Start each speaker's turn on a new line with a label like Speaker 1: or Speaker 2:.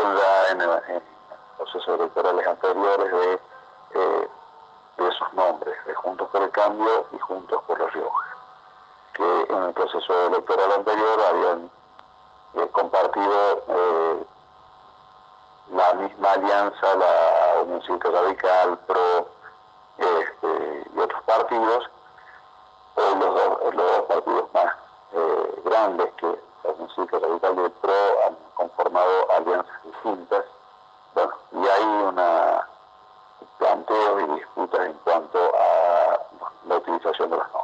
Speaker 1: discusión ya en procesos electorales anteriores de esos nombres, de Juntos por el Cambio y Juntos por La Rioja, que en el proceso electoral anterior habían compartido la misma alianza, la Unión Cívica Radical, PRO y otros partidos. Hoy los dos partidos más grandes que la Unión Cívica Radical y el PRO han conformado alianzas distintas. Bueno, y hay planteos y disputas en cuanto a la utilización de los nombres.